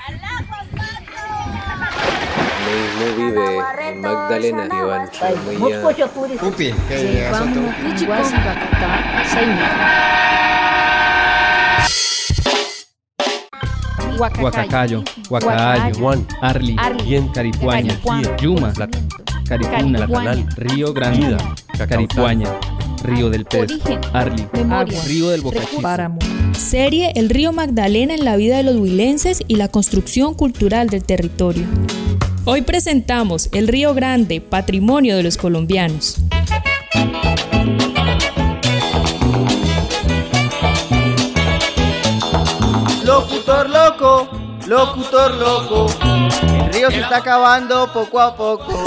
Vive en Magdalena, Iván Chumuya. Upi, Huacacayo, Huacaayo, Arli, Caripuaña, Yuma, Caripuna, Río Grande, Caripuaña, Río del Pez, Arli, Río del Bocachica. Serie El río Magdalena en la vida de los huilenses y la construcción cultural del territorio. Hoy presentamos el Río Grande, patrimonio de los colombianos. Locutor loco, locutor loco, el río se está acabando poco a poco.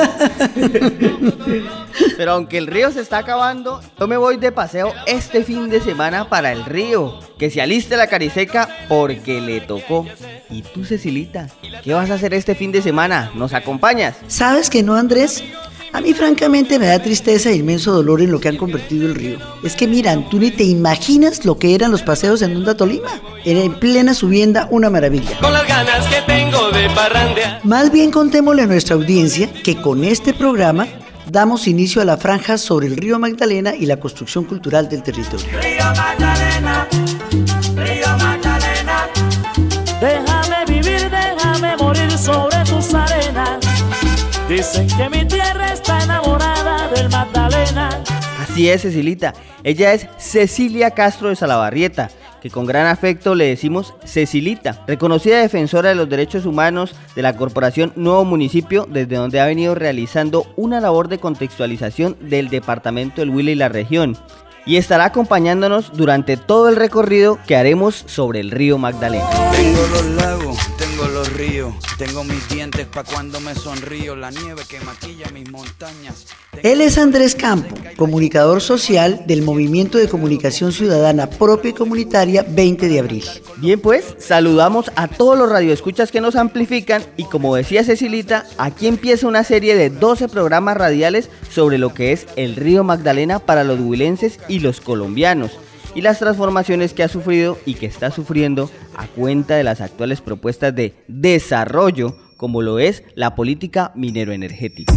Pero aunque el río se está acabando, yo me voy de paseo este fin de semana para el río. Que se aliste la cariseca porque le tocó. ¿Y tú, Cecilita, qué vas a hacer este fin de semana? ¿Nos acompañas? ¿Sabes que no, Andrés? A mí francamente me da tristeza e inmenso dolor en lo que han convertido el río. Es que miran, tú ni te imaginas lo que eran los paseos en Honda Tolima. Era en plena subienda una maravilla. Con las ganas que tengo de parrandear. Más bien contémosle a nuestra audiencia que con este programa damos inicio a la franja sobre el río Magdalena y la construcción cultural del territorio. Río Magdalena, río Magdalena. Déjame vivir, déjame morir sobre tus arenas. Dicen que mi tierra está enamorada del Magdalena. Así es, Cecilita. Ella es Cecilia Castro de Salabarrieta, que con gran afecto le decimos Cecilita, reconocida defensora de los derechos humanos de la Corporación Nuevo Municipio, desde donde ha venido realizando una labor de contextualización del departamento del Huila y la región, y estará acompañándonos durante todo el recorrido que haremos sobre el río Magdalena. Tengo los lagos, tengo los ríos, tengo mis dientes pa' cuando me sonrío, la nieve que maquilla mis montañas. Él es Andrés Campo, comunicador social del Movimiento de Comunicación Ciudadana Propia y Comunitaria 20 de abril. Bien, pues saludamos a todos los radioescuchas que nos amplifican y, como decía Cecilita, aquí empieza una serie de 12 programas radiales sobre lo que es el río Magdalena para los huilenses y los colombianos, y las transformaciones que ha sufrido y que está sufriendo a cuenta de las actuales propuestas de desarrollo, como lo es la política minero-energética.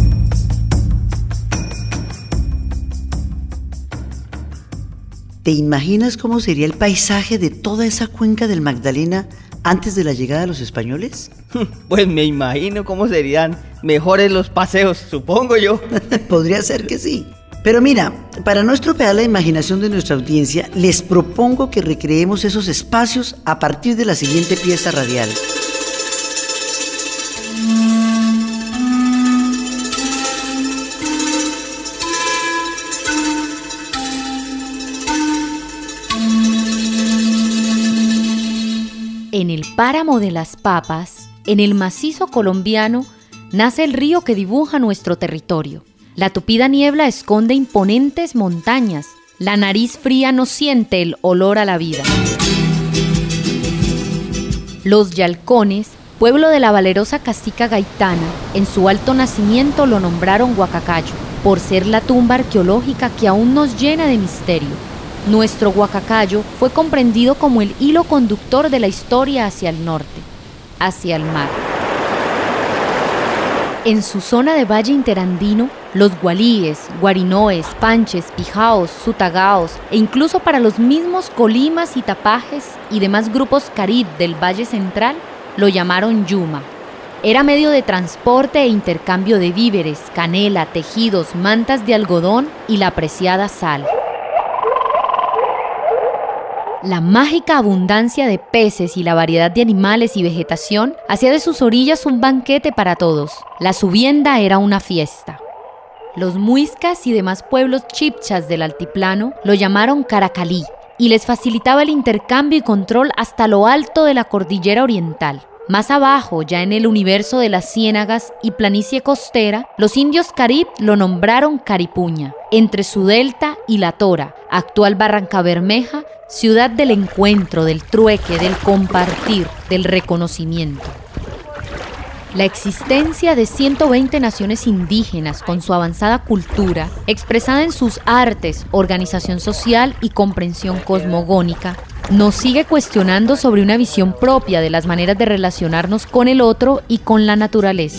¿Te imaginas cómo sería el paisaje de toda esa cuenca del Magdalena antes de la llegada de los españoles? Pues me imagino cómo serían mejores los paseos, supongo yo. Podría ser que sí. Pero mira, para no estropear la imaginación de nuestra audiencia, les propongo que recreemos esos espacios a partir de la siguiente pieza radial. En el páramo de las Papas, en el macizo colombiano, nace el río que dibuja nuestro territorio. La tupida niebla esconde imponentes montañas. La nariz fría no siente el olor a la vida. Los Yalcones, pueblo de la valerosa cacica gaitana, en su alto nacimiento lo nombraron Huacacayo, por ser la tumba arqueológica que aún nos llena de misterio. Nuestro Huacacayo fue comprendido como el hilo conductor de la historia hacia el norte, hacia el mar. En su zona de valle interandino, los gualíes, guarinoes, panches, pijaos, sutagaos e incluso para los mismos colimas y tapajes y demás grupos carib del Valle Central lo llamaron Yuma. Era medio de transporte e intercambio de víveres, canela, tejidos, mantas de algodón y la apreciada sal. La mágica abundancia de peces y la variedad de animales y vegetación hacía de sus orillas un banquete para todos. La subienda era una fiesta. Los muiscas y demás pueblos chipchas del altiplano lo llamaron Caracalí y les facilitaba el intercambio y control hasta lo alto de la cordillera oriental. Más abajo, ya en el universo de las ciénagas y planicie costera, los indios carib lo nombraron Caripuña, entre su delta y la Tora, actual Barrancabermeja, ciudad del encuentro, del trueque, del compartir, del reconocimiento. La existencia de 120 naciones indígenas con su avanzada cultura, expresada en sus artes, organización social y comprensión cosmogónica, nos sigue cuestionando sobre una visión propia de las maneras de relacionarnos con el otro y con la naturaleza.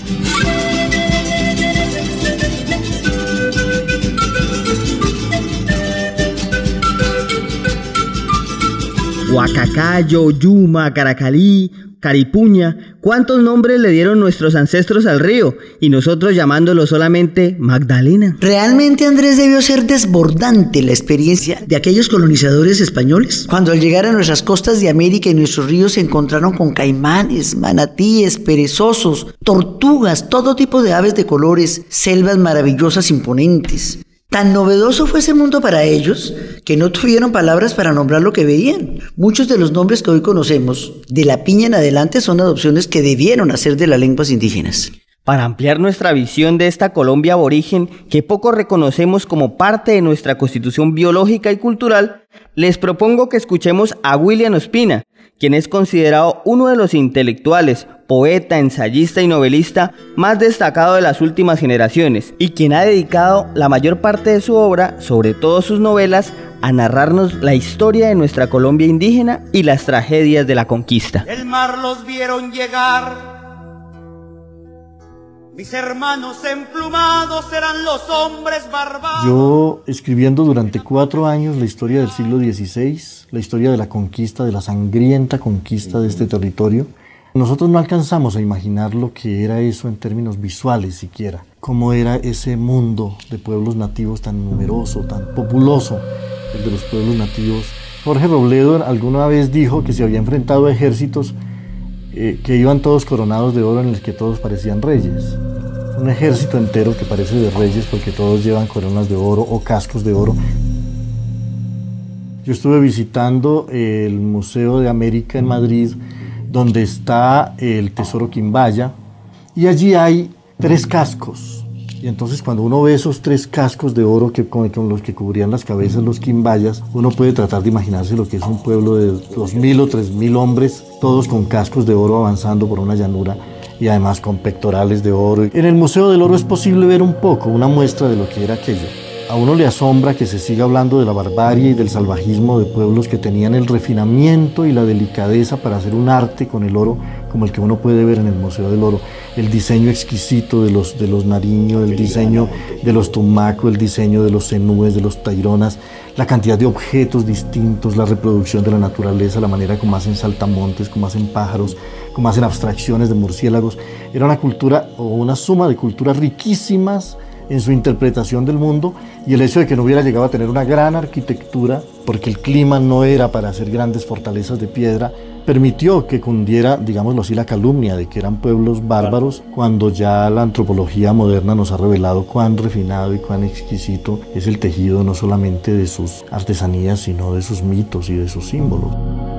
Huacacayo, Yuma, Caracalí, Caripuña, ¿cuántos nombres le dieron nuestros ancestros al río? Y nosotros llamándolo solamente Magdalena. Realmente, Andrés, debió ser desbordante la experiencia de aquellos colonizadores españoles, cuando al llegar a nuestras costas de América y nuestros ríos se encontraron con caimanes, manatíes, perezosos, tortugas, todo tipo de aves de colores, selvas maravillosas imponentes. Tan novedoso fue ese mundo para ellos que no tuvieron palabras para nombrar lo que veían. Muchos de los nombres que hoy conocemos, de la piña en adelante, son adopciones que debieron hacer de las lenguas indígenas. Para ampliar nuestra visión de esta Colombia aborigen, que poco reconocemos como parte de nuestra constitución biológica y cultural, les propongo que escuchemos a William Ospina, quien es considerado uno de los intelectuales, poeta, ensayista y novelista más destacado de las últimas generaciones, y quien ha dedicado la mayor parte de su obra, sobre todo sus novelas, a narrarnos la historia de nuestra Colombia indígena y las tragedias de la conquista. El mar los vieron llegar, mis hermanos emplumados eran los hombres barbados. Yo, escribiendo durante 4 años la historia del siglo XVI, la historia de la conquista, de la sangrienta conquista de este territorio, nosotros no alcanzamos a imaginar lo que era eso en términos visuales siquiera, cómo era ese mundo de pueblos nativos tan numeroso, tan populoso, el de los pueblos nativos. Jorge Robledo alguna vez dijo que se había enfrentado a ejércitos que iban todos coronados de oro, en el que todos parecían reyes. Un ejército entero que parece de reyes porque todos llevan coronas de oro o cascos de oro. Yo estuve visitando el Museo de América en Madrid, donde está el tesoro Quimbaya, y allí hay 3 cascos. Y entonces cuando uno ve esos 3 cascos de oro con los que cubrían las cabezas los quimbayas, uno puede tratar de imaginarse lo que es un pueblo de 2.000 o 3.000 hombres, todos con cascos de oro avanzando por una llanura y además con pectorales de oro. En el Museo del Oro es posible ver un poco, una muestra de lo que era aquello. A uno le asombra que se siga hablando de la barbarie y del salvajismo de pueblos que tenían el refinamiento y la delicadeza para hacer un arte con el oro como el que uno puede ver en el Museo del Oro. El diseño exquisito de los Nariño, el diseño de los Tumaco, el diseño de los cenúes, de los taironas, la cantidad de objetos distintos, la reproducción de la naturaleza, la manera como hacen saltamontes, como hacen pájaros, como hacen abstracciones de murciélagos. Era una cultura o una suma de culturas riquísimas en su interpretación del mundo, y el hecho de que no hubiera llegado a tener una gran arquitectura, porque el clima no era para hacer grandes fortalezas de piedra, permitió que cundiera, digámoslo así, la calumnia de que eran pueblos bárbaros, cuando ya la antropología moderna nos ha revelado cuán refinado y cuán exquisito es el tejido no solamente de sus artesanías, sino de sus mitos y de sus símbolos.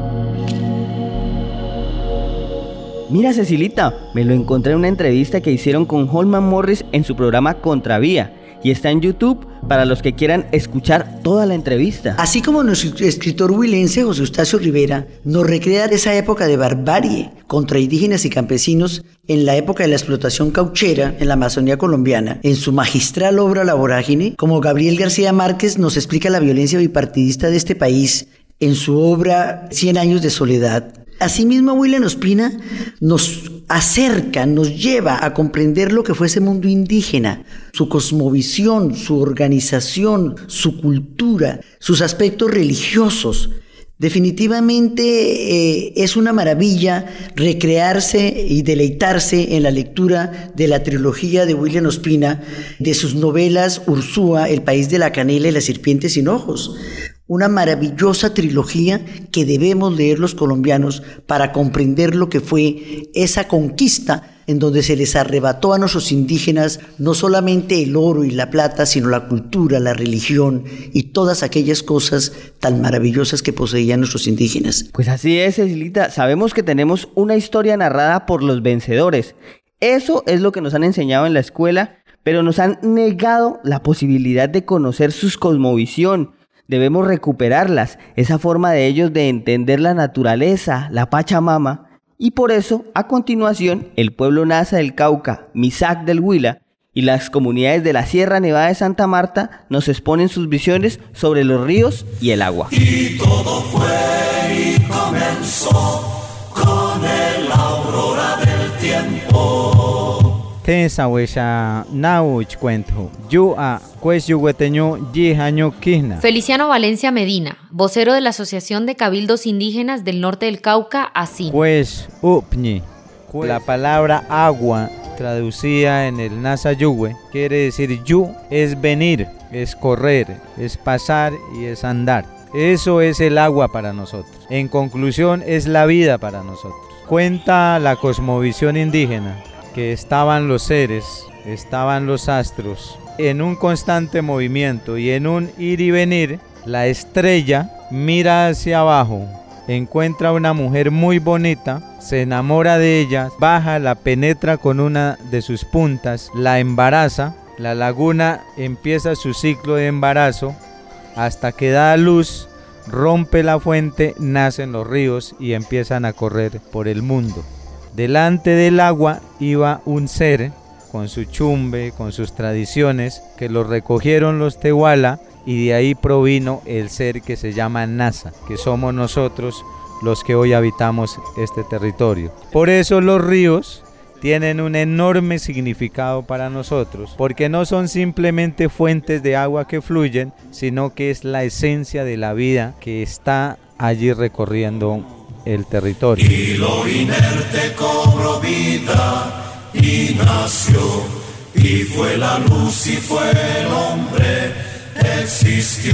Mira, Cecilita, me lo encontré en una entrevista que hicieron con Holman Morris en su programa Contravía, y está en YouTube para los que quieran escuchar toda la entrevista. Así como nuestro escritor huilense José Eustacio Rivera nos recrea esa época de barbarie contra indígenas y campesinos en la época de la explotación cauchera en la Amazonía colombiana, en su magistral obra La Vorágine, como Gabriel García Márquez nos explica la violencia bipartidista de este país en su obra 100 años de soledad. Asimismo, William Ospina nos acerca, nos lleva a comprender lo que fue ese mundo indígena, su cosmovisión, su organización, su cultura, sus aspectos religiosos. Definitivamente es una maravilla recrearse y deleitarse en la lectura de la trilogía de William Ospina, de sus novelas Ursúa, El país de la canela y La serpiente sin ojos. Una maravillosa trilogía que debemos leer los colombianos para comprender lo que fue esa conquista en donde se les arrebató a nuestros indígenas no solamente el oro y la plata, sino la cultura, la religión y todas aquellas cosas tan maravillosas que poseían nuestros indígenas. Pues así es, Cecilita, sabemos que tenemos una historia narrada por los vencedores. Eso es lo que nos han enseñado en la escuela, pero nos han negado la posibilidad de conocer su cosmovisión. Debemos recuperarlas, esa forma de ellos de entender la naturaleza, la Pachamama, y por eso, a continuación, el pueblo Nasa del Cauca, Misak del Huila, y las comunidades de la Sierra Nevada de Santa Marta nos exponen sus visiones sobre los ríos y el agua. Y todo fue y comenzó con el aurora del tiempo. Feliciano Valencia Medina, vocero de la Asociación de Cabildos Indígenas del Norte del Cauca, así. La palabra agua, traducida en el Nasa Yuwe, quiere decir yu es venir, es correr, es pasar y es andar. Eso es el agua para nosotros. En conclusión, es la vida para nosotros. Cuenta la cosmovisión indígena que estaban los seres, estaban los astros, en un constante movimiento y en un ir y venir. La estrella mira hacia abajo, encuentra una mujer muy bonita, se enamora de ella, baja, la penetra con una de sus puntas, la embaraza, la laguna empieza su ciclo de embarazo, hasta que da a luz, rompe la fuente, nacen los ríos y empiezan a correr por el mundo. Delante del agua iba un ser con su chumbe, con sus tradiciones, que lo recogieron los Tehuala, y de ahí provino el ser que se llama Nasa, que somos nosotros los que hoy habitamos este territorio. Por eso los ríos tienen un enorme significado para nosotros, porque no son simplemente fuentes de agua que fluyen, sino que es la esencia de la vida que está allí recorriendo el territorio. Y lo inerte cobró vida y nació, y fue la luz y fue el hombre, existió.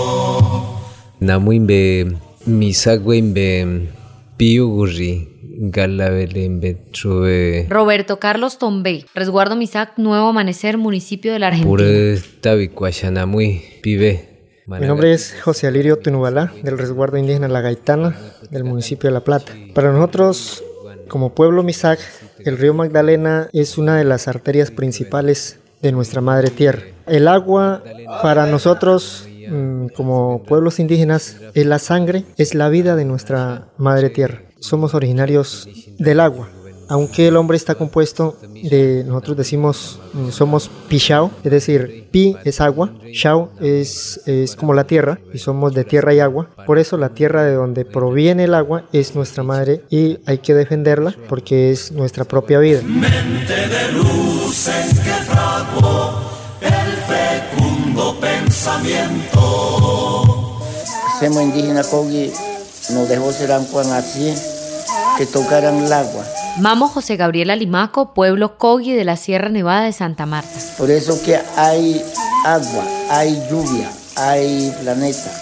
Namuimbe misagüimbe piugurri galabelembe true. Roberto Carlos Tombé, Resguardo Misac, Nuevo Amanecer, municipio de la Argentina. Pure tabicuashanamui pibe. Mi nombre es José Alirio Tunubala, del Resguardo Indígena La Gaitana, del municipio de La Plata. Para nosotros, como pueblo Misac, el río Magdalena es una de las arterias principales de nuestra madre tierra. El agua, para nosotros, como pueblos indígenas, es la sangre, es la vida de nuestra madre tierra. Somos originarios del agua. Aunque el hombre está compuesto de, nosotros decimos, somos Pishao, es decir, Pi es agua, Shao es como la tierra, y somos de tierra y agua. Por eso la tierra de donde proviene el agua es nuestra madre y hay que defenderla porque es nuestra propia vida. Mente de luz en que fraguó el fecundo pensamiento. Semo indígena Kogi nos dejó ser así, que tocaran el agua. Mamo José Gabriel Alimaco, pueblo Kogi de la Sierra Nevada de Santa Marta. Por eso que hay agua, hay lluvia, hay planeta.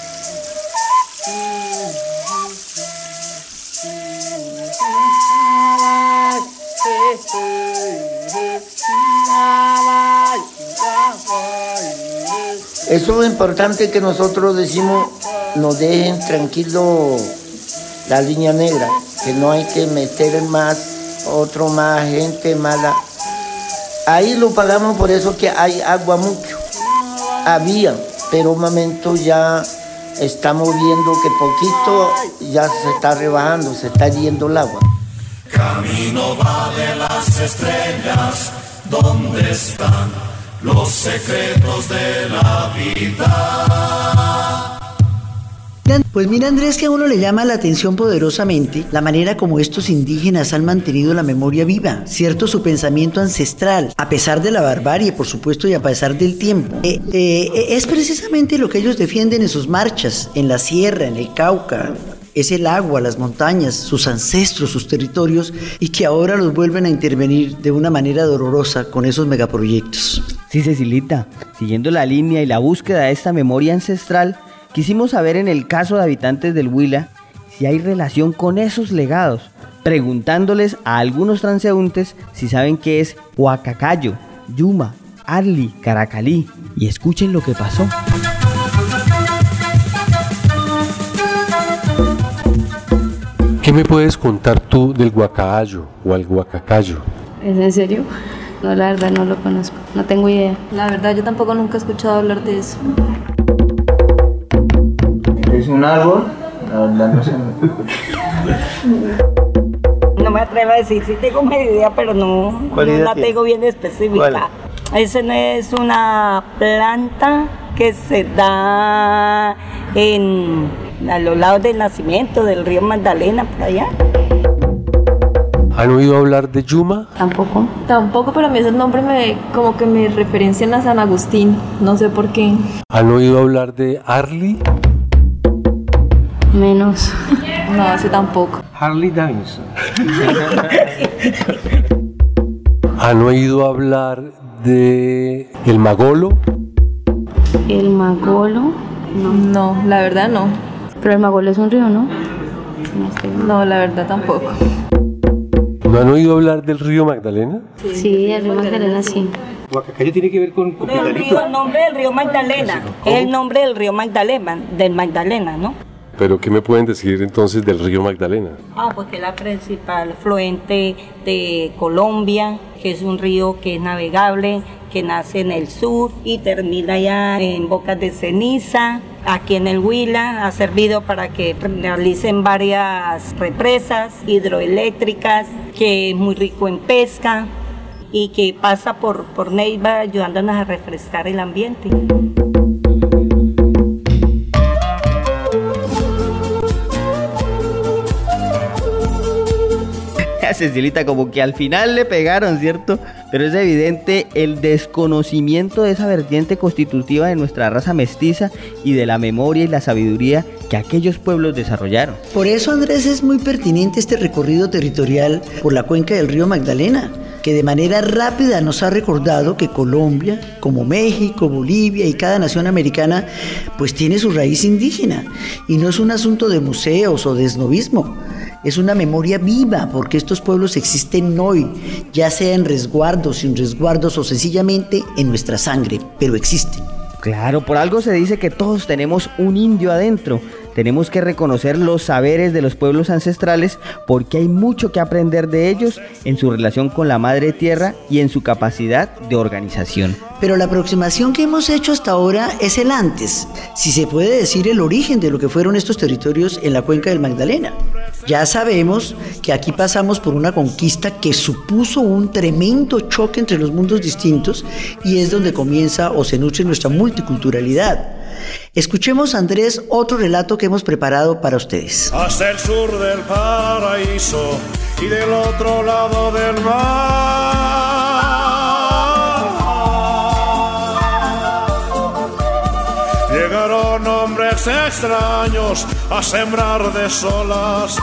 Eso es lo importante que nosotros decimos, nos dejen tranquilo la línea negra, que no hay que meter más gente mala. Ahí lo pagamos, por eso que hay agua mucho. Había, pero un momento ya estamos viendo que poquito ya se está rebajando, se está yendo el agua. Camino va de las estrellas, ¿dónde están los secretos de la vida? Pues mira, Andrés, que a uno le llama la atención poderosamente la manera como estos indígenas han mantenido la memoria viva, cierto, su pensamiento ancestral, a pesar de la barbarie, por supuesto, y a pesar del tiempo. Es precisamente lo que ellos defienden en sus marchas, en la sierra, en el Cauca. Es el agua, las montañas, sus ancestros, sus territorios, y que ahora los vuelven a intervenir de una manera dolorosa con esos megaproyectos. Sí, Cecilita, siguiendo la línea y la búsqueda de esta memoria ancestral, quisimos saber en el caso de habitantes del Huila si hay relación con esos legados, preguntándoles a algunos transeúntes si saben qué es Huacacayo, Yuma, Arli, Caracalí, y escuchen lo que pasó. ¿Qué me puedes contar tú del Huacayo o al Huacacayo? ¿Es en serio? No, la verdad no lo conozco, no tengo idea. La verdad yo tampoco nunca he escuchado hablar de eso. ¿Es un árbol? La verdad no sé. No me atrevo a decir, sí tengo media idea, pero no la tengo bien específica. Esa no es una planta que se da a los lados del nacimiento del río Magdalena, por allá. ¿Han oído hablar de Yuma? Tampoco, pero a mí ese nombre como que me referencian a San Agustín, no sé por qué. ¿Han oído hablar de Arly? Menos. No, ese tampoco. Harley Davidson. ¿Han oído hablar de el Magolo? ¿El Magolo? No, la verdad no. Pero el Magolo es un río, ¿no? No, la verdad tampoco. ¿No han oído hablar del río Magdalena? Sí, el río Magdalena sí. Guacacayo tiene que ver con El nombre del río Magdalena. Es el nombre del río Magdalena, ¿no? ¿Pero qué me pueden decir entonces del río Magdalena? Pues que es la principal afluente de Colombia, que es un río que es navegable, que nace en el sur y termina ya en Bocas de Ceniza, aquí en el Huila. Ha servido para que realicen varias represas hidroeléctricas, que es muy rico en pesca y que pasa por Neiva ayudándonos a refrescar el ambiente. Cecilita, como que al final le pegaron, ¿cierto? Pero es evidente el desconocimiento de esa vertiente constitutiva de nuestra raza mestiza y de la memoria y la sabiduría que aquellos pueblos desarrollaron. Por eso, Andrés, es muy pertinente este recorrido territorial por la cuenca del río Magdalena, que de manera rápida nos ha recordado que Colombia, como México, Bolivia y cada nación americana, pues tiene su raíz indígena. Y no es un asunto de museos o de esnovismo. Es una memoria viva, porque estos pueblos existen hoy, ya sea en resguardos, sin resguardos o sencillamente en nuestra sangre, pero existen. Claro, por algo se dice que todos tenemos un indio adentro. Tenemos que reconocer los saberes de los pueblos ancestrales porque hay mucho que aprender de ellos en su relación con la madre tierra y en su capacidad de organización. Pero la aproximación que hemos hecho hasta ahora es el antes, si se puede decir el origen de lo que fueron estos territorios en la cuenca del Magdalena. Ya sabemos que aquí pasamos por una conquista que supuso un tremendo choque entre los mundos distintos y es donde comienza o se nutre nuestra multiculturalidad. Escuchemos, Andrés, otro relato que hemos preparado para ustedes. Hasta el sur del paraíso y del otro lado del mar llegaron hombres extraños a sembrar desolación.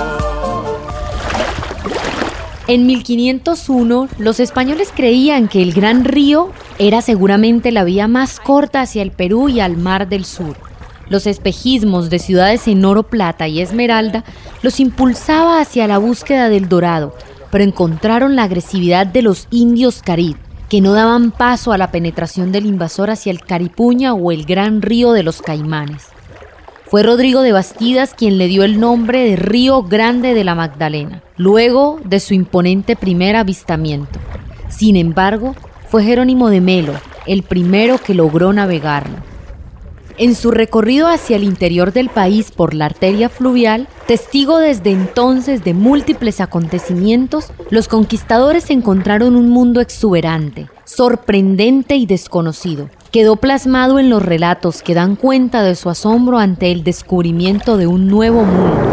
En 1501, los españoles creían que el Gran Río era seguramente la vía más corta hacia el Perú y al Mar del Sur. Los espejismos de ciudades en oro, plata y esmeralda los impulsaba hacia la búsqueda del dorado, pero encontraron la agresividad de los indios carib, que no daban paso a la penetración del invasor hacia el Caripuña o el Gran Río de los Caimanes. Fue Rodrigo de Bastidas quien le dio el nombre de Río Grande de la Magdalena, luego de su imponente primer avistamiento. Sin embargo, fue Jerónimo de Melo el primero que logró navegarlo. En su recorrido hacia el interior del país por la arteria fluvial, testigo desde entonces de múltiples acontecimientos, los conquistadores encontraron un mundo exuberante, sorprendente y desconocido. Quedó plasmado en los relatos que dan cuenta de su asombro ante el descubrimiento de un nuevo mundo.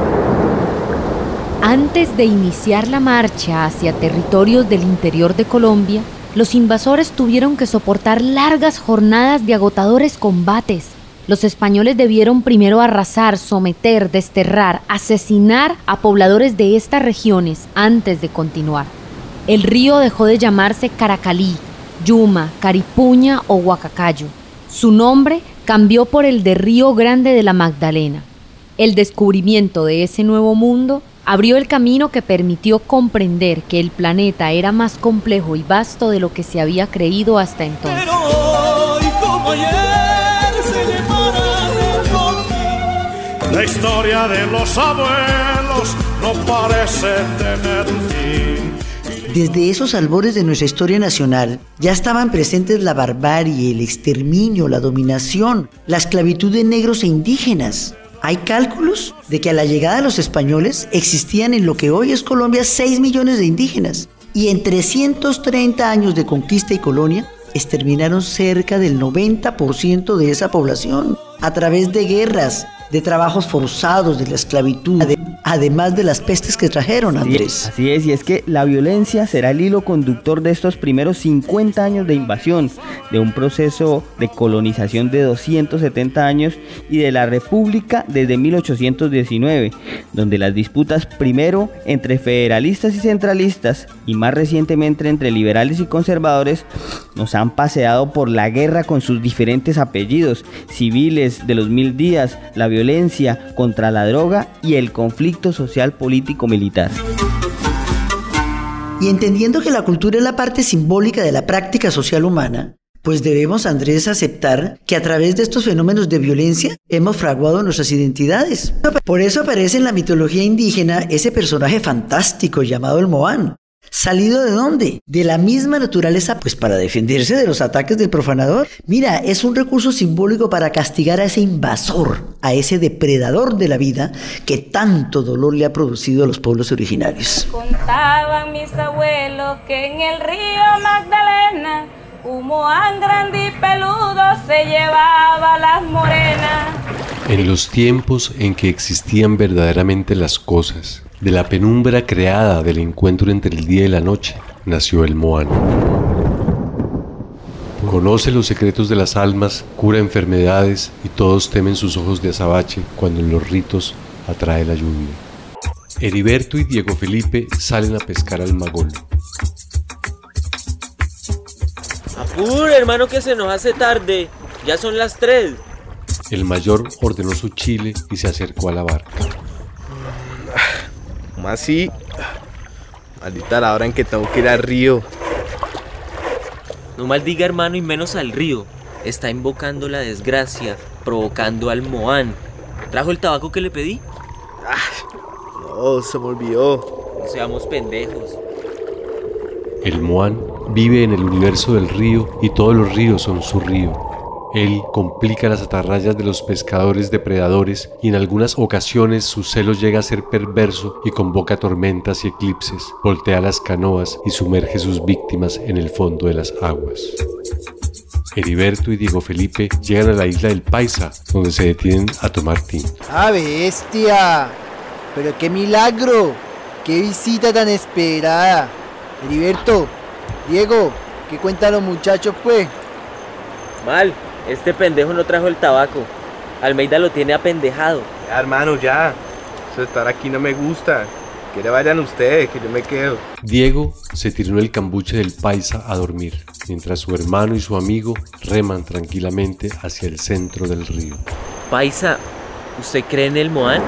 Antes de iniciar la marcha hacia territorios del interior de Colombia, los invasores tuvieron que soportar largas jornadas de agotadores combates. Los españoles debieron primero arrasar, someter, desterrar, asesinar a pobladores de estas regiones antes de continuar. El río dejó de llamarse Caracalí, Yuma, Caripuña o Guacacayo. Su nombre cambió por el de Río Grande de la Magdalena. El descubrimiento de ese nuevo mundo abrió el camino que permitió comprender que el planeta era más complejo y vasto de lo que se había creído hasta entonces. Pero hoy como ayer se llama del botín. La historia de los abuelos no parece tener fin. Desde esos albores de nuestra historia nacional ya estaban presentes la barbarie, el exterminio, la dominación, la esclavitud de negros e indígenas. Hay cálculos de que a la llegada de los españoles existían en lo que hoy es Colombia 6 millones de indígenas y en 330 años de conquista y colonia exterminaron cerca del 90% de esa población a través de guerras, de trabajos forzados, de la esclavitud, además de las pestes que trajeron, Andrés. Así es, y es que la violencia será el hilo conductor de estos primeros 50 años de invasión, de un proceso de colonización de 270 años y de la República desde 1819, donde las disputas primero entre federalistas y centralistas y más recientemente entre liberales y conservadores nos han paseado por la guerra con sus diferentes apellidos, civiles de los 1000 días, la violencia contra la droga y el conflicto social político militar. Y entendiendo que la cultura es la parte simbólica de la práctica social humana, pues debemos, Andrés, aceptar que a través de estos fenómenos de violencia hemos fraguado nuestras identidades. Por eso aparece en la mitología indígena ese personaje fantástico llamado el Moán. ¿Salido de dónde? De la misma naturaleza, pues para defenderse de los ataques del profanador. Mira, es un recurso simbólico para castigar a ese invasor, a ese depredador de la vida que tanto dolor le ha producido a los pueblos originarios. Contaban mis abuelos que en el río Magdalena un Moán grande y peludo se llevaba a las morenas. En los tiempos en que existían verdaderamente las cosas, de la penumbra creada del encuentro entre el día y la noche, nació el Moán. Conoce los secretos de las almas, cura enfermedades y todos temen sus ojos de azabache cuando en los ritos atrae la lluvia. Heriberto y Diego Felipe salen a pescar al magol. Apure, hermano, que se nos hace tarde. Ya son las 3. El mayor ordenó su chile y se acercó a la barca. ¿Cómo así? Maldita la hora en que tengo que ir al río. No maldiga, hermano, y menos al río. Está invocando la desgracia, provocando al Moán. ¿Trajo el tabaco que le pedí? No, se me olvidó. No seamos pendejos. El Moán vive en el universo del río y todos los ríos son su río. Él complica las atarrayas de los pescadores depredadores y en algunas ocasiones su celo llega a ser perverso y convoca tormentas y eclipses, voltea las canoas y sumerge sus víctimas en el fondo de las aguas. Heriberto y Diego Felipe llegan a la isla del Paisa, donde se detienen a tomar tinto. ¡Ah, bestia! ¡Pero qué milagro! ¡Qué visita tan esperada! Heriberto, Diego, ¿qué cuentan los muchachos, pues? Mal, este pendejo no trajo el tabaco. Almeida lo tiene apendejado. Ya, hermano, ya. Eso de estar aquí no me gusta. Que vayan ustedes, que yo me quedo. Diego se tiró en el cambuche del Paisa a dormir, mientras su hermano y su amigo reman tranquilamente hacia el centro del río. Paisa, ¿usted cree en el Moán?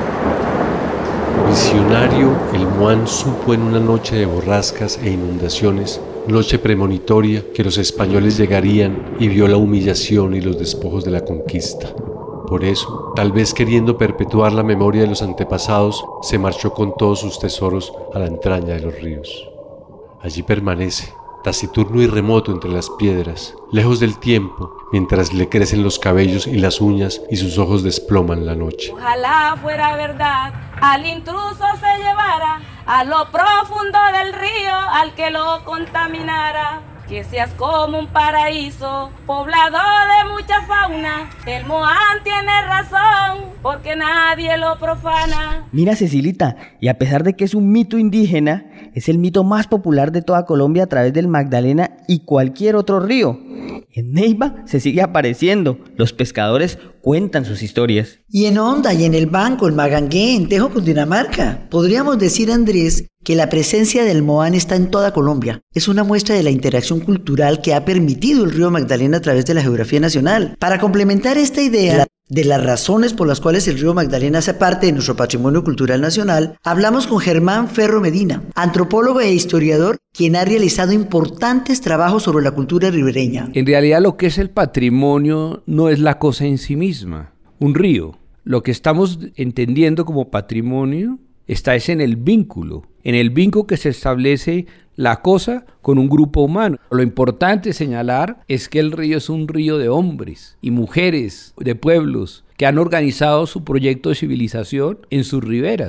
Visionario, el Moán supo en una noche de borrascas e inundaciones, noche premonitoria, que los españoles llegarían y vio la humillación y los despojos de la conquista. Por eso, tal vez queriendo perpetuar la memoria de los antepasados, se marchó con todos sus tesoros a la entraña de los ríos. Allí permanece, taciturno y remoto entre las piedras, lejos del tiempo, mientras le crecen los cabellos y las uñas y sus ojos desploman la noche. Ojalá fuera verdad, al intruso se llevara a lo profundo del río, al que lo contaminara. Que seas como un paraíso, poblado de mucha fauna. El Moán tiene razón, porque nadie lo profana. Mira, Cecilita, y a pesar de que es un mito indígena, es el mito más popular de toda Colombia a través del Magdalena y cualquier otro río. En Neiva se sigue apareciendo, los pescadores cuentan sus historias. Y en Honda, y en el Banco, en Magangué, en Tejo, Cundinamarca. Podríamos decir, Andrés, que la presencia del Moán está en toda Colombia. Es una muestra de la interacción cultural que ha permitido el río Magdalena a través de la geografía nacional. Para complementar esta idea de las razones por las cuales el río Magdalena hace parte de nuestro patrimonio cultural nacional, hablamos con Germán Ferro Medina, antropólogo e historiador, quien ha realizado importantes trabajos sobre la cultura ribereña. En realidad, lo que es el patrimonio no es la cosa en sí misma. Un río, lo que estamos entendiendo como patrimonio, está es en el vínculo que se establece la cosa con un grupo humano. Lo importante señalar es que el río es un río de hombres y mujeres de pueblos que han organizado su proyecto de civilización en sus riberas,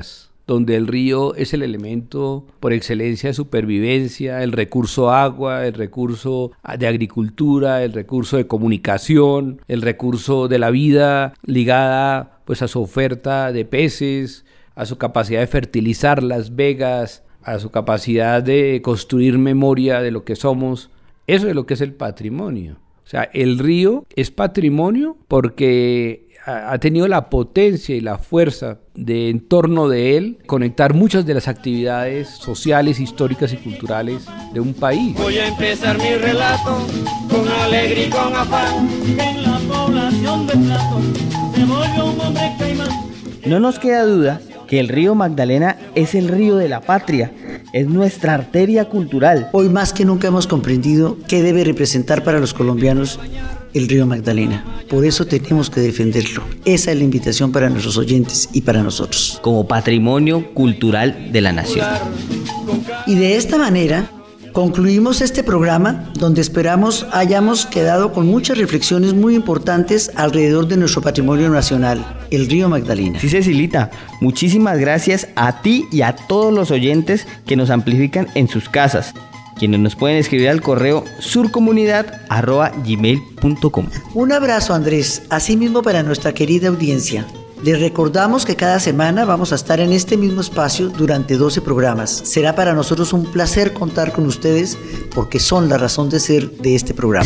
donde el río es el elemento por excelencia de supervivencia, el recurso agua, el recurso de agricultura, el recurso de comunicación, el recurso de la vida ligada pues a su oferta de peces, a su capacidad de fertilizar las vegas, a su capacidad de construir memoria de lo que somos. Eso es lo que es el patrimonio. O sea, el río es patrimonio porque ha tenido la potencia y la fuerza de, en torno de él, conectar muchas de las actividades sociales, históricas y culturales de un país. Voy a empezar mi relato con alegría y con afán. En la población de Plato se volvió un hombre caimán. No nos queda duda que el río Magdalena es el río de la patria, es nuestra arteria cultural. Hoy más que nunca hemos comprendido qué debe representar para los colombianos el río Magdalena. Por eso tenemos que defenderlo. Esa es la invitación para nuestros oyentes y para nosotros. Como patrimonio cultural de la nación. Y de esta manera concluimos este programa donde esperamos hayamos quedado con muchas reflexiones muy importantes alrededor de nuestro patrimonio nacional, el río Magdalena. Sí, Cecilita, muchísimas gracias a ti y a todos los oyentes que nos amplifican en sus casas, quienes nos pueden escribir al correo surcomunidad@gmail.com. Un abrazo, Andrés, asimismo para nuestra querida audiencia. Les recordamos que cada semana vamos a estar en este mismo espacio durante 12 programas. Será para nosotros un placer contar con ustedes porque son la razón de ser de este programa.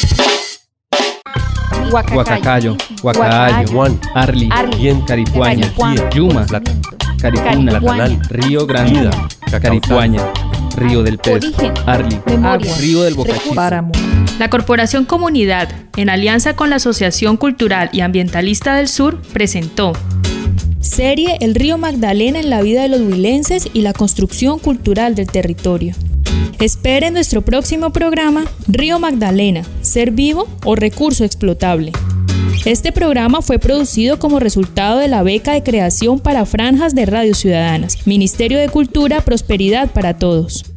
Huacacayo, Huacaayo, Juan, Arli, Bien, Caripuaña, Yuma, Caripuna, Latanal, Río Grande, Caripuaña, Río del Pez, Arli, Agua, Río del Bocachico, Páramo. La Corporación Comunidad, en alianza con la Asociación Cultural y Ambientalista del Sur, presentó Serie El Río Magdalena en la vida de los huilenses y la construcción cultural del territorio. Espere nuestro próximo programa Río Magdalena, Ser Vivo o Recurso Explotable. Este programa fue producido como resultado de la beca de creación para franjas de radios ciudadanas, Ministerio de Cultura, Prosperidad para Todos.